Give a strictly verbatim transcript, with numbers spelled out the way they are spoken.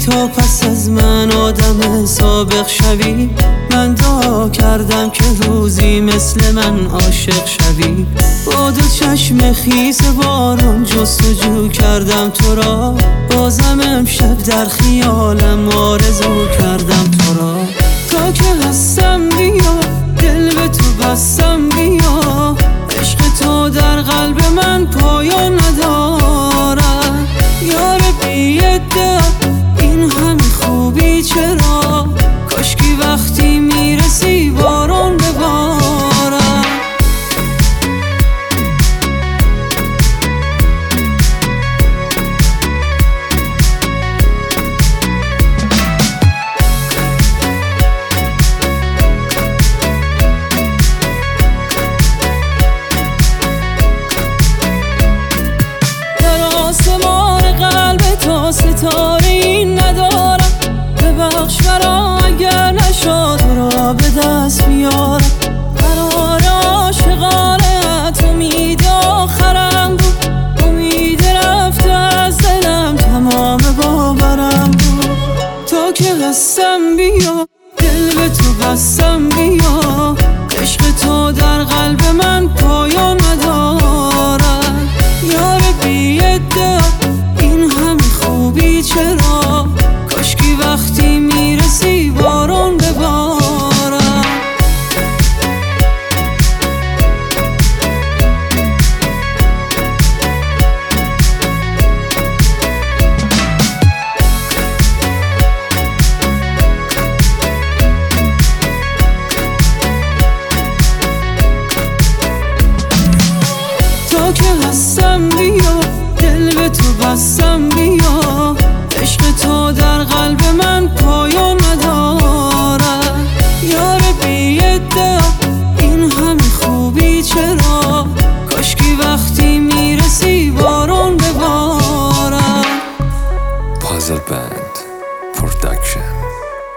تا پس از من آدم سابق شوی. من دعا کردم که روزی مثل من عاشق شوی. با دو چشم خیس بارون جستجو کردم تو را، بازم امشب در خیالم آرزو کردم تو را. تا که هستم بیا، دل به تو بستم بیا، عشق تو در قلب من پایان ندارد. یار بی ادعا این همه خوبی چرا، کاشکی وقتی میرسی بارون ببارد. ستاره این ندارم، ببخش مرا اگر نشد را به دست میارم. قرار عاشقانت امید آخرم بود، امید رفته از دلم تمام باورم بود. تا که هستم بیا، دل به تو بستم بیا، عشق تو در قلب من پایان ندارد. یار بی ادعا این همه خوبی چرا، کاشکی وقتی میرسی بارون ببارد. تا که هستم بیا، دل به تو بستم بیا، عشق تو در قلب من